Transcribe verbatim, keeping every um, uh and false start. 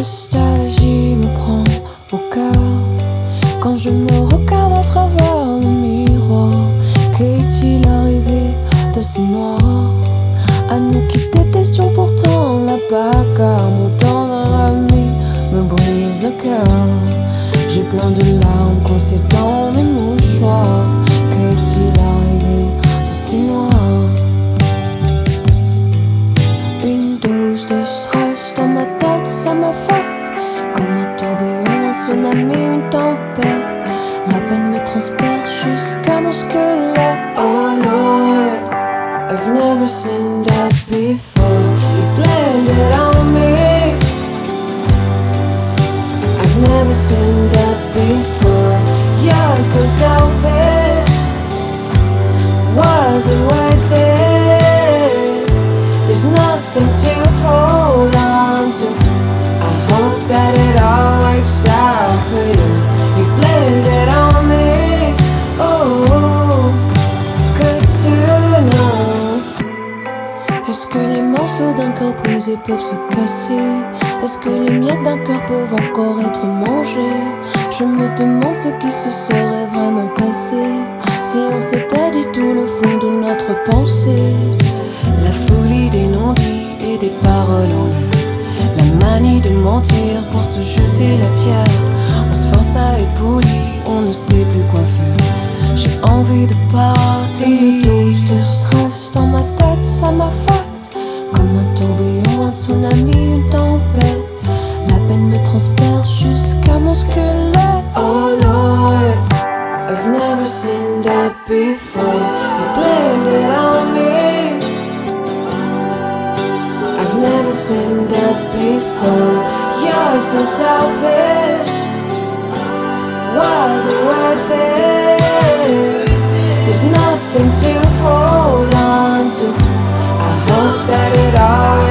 nostalgie me prend au cœur quand je me regarde à travers le miroir. Qu'est-il arrivé de si noir à nous qui détestions pourtant la bagarre? Mon tendre ami me brise le cœur. J'ai plein de larmes coincées dans mes mouchoirs. Qu'est-il arrivé de si noir? Une dose de stress dans ma tête, ça m'affecte comme un tourbillon, un tsunami, une tempête. La peine me transperce jusqu'à mon squelette. Oh Lord, I've never seen that before. You've blended on me. I've never seen that before. You're so selfish. Was it worth it? There's nothing to hold on to. I hope that it all works out for you. You've blended on me. Oh, good to know. Est-ce que les morceaux d'un cœur brisé peuvent se casser? Est-ce que les miettes d'un cœur peuvent encore être mangées? Je me demande ce qui se serait vraiment passé si on s'était dit tout le fond de notre pensée. La folie des non-dits et des paroles en l'air, la manie de mentir pour se jeter la pierre. On se force à être poli, on ne sait plus quoi faire. J'ai envie de partir. Une dose de stress dans ma tête, ça m'affecte comme un tourbillon, un tsunami, une tempête. La peine me transperce jusqu'à mon squelette. Oh Lord, I've never seen that before. You've blended on me. I've never seen that before. You're so selfish. Was it worth it? There's nothing to hold on to. I hope that it all